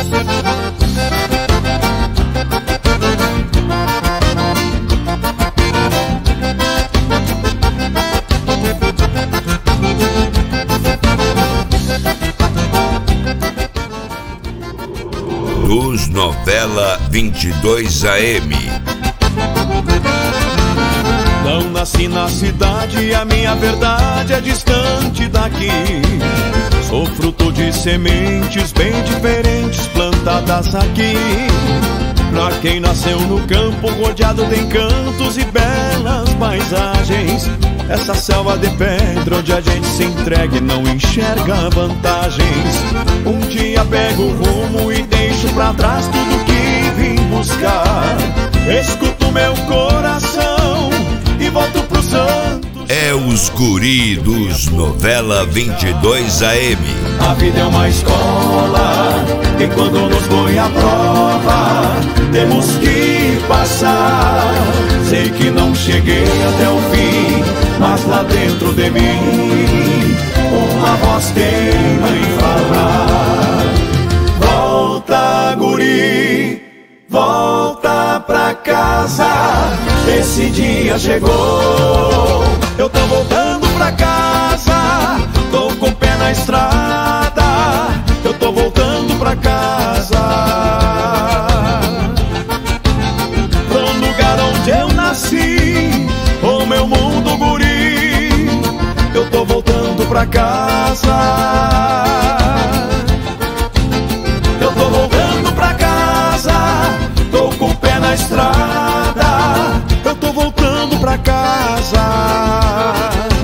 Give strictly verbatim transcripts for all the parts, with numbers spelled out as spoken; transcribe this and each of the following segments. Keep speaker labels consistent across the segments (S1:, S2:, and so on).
S1: Dos Novela vinte e dois A M.
S2: Não nasci na cidade, a minha verdade é distante daqui. Sou fruto de sementes bem diferentes plantadas aqui. Pra quem nasceu no campo, rodeado de encantos e belas paisagens, essa selva de pedra onde a gente se entrega e não enxerga vantagens. Um dia pego o rumo e deixo pra trás tudo que vim buscar. Escuto meu coração e volto pro santo.
S1: É os guri dos Novela vinte e dois A M.
S2: A vida é uma escola e quando nos põe à prova temos que passar. Sei que não cheguei até o fim, mas lá dentro de mim uma voz teima em falar: volta, guri, volta pra casa. Esse dia chegou, eu tô voltando pra casa. Tô com o pé na estrada, eu tô voltando pra casa. Pro lugar onde eu nasci, o meu mundo, guri, eu tô voltando pra casa. Eu tô voltando pra casa, tô com o pé na estrada, eu tô voltando pra casa.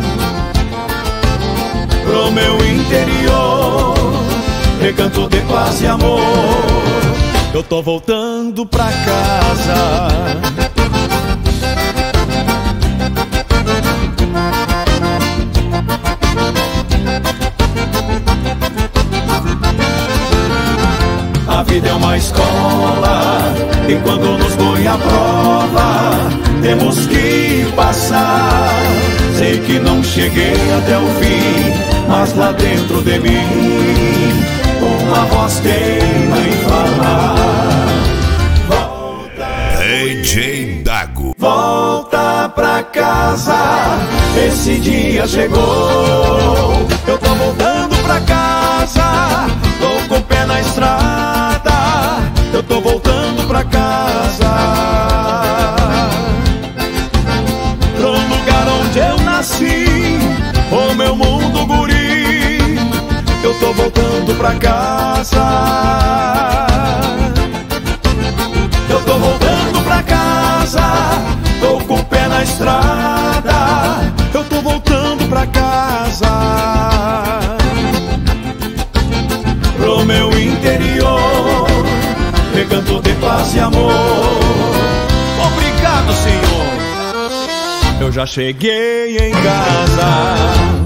S2: Pro meu interior, recanto de paz e amor, eu tô voltando pra casa. A vida é uma escola e quando nos põe à prova temos que passar. Sei que não cheguei até o fim, mas lá dentro de mim uma voz teima em falar: volta,
S1: D J Dago.
S2: volta pra casa. Esse dia chegou, eu tô voltando pra casa. Tô com o pé na estrada, eu tô voltando pra casa. Pro lugar onde eu nasci, o meu mundo, guri, eu tô voltando pra casa. Eu tô voltando pra casa, tô com o pé na estrada, eu tô voltando pra casa. Pro meu interior, recanto de paz e amor. Obrigado, Senhor, eu já cheguei em casa.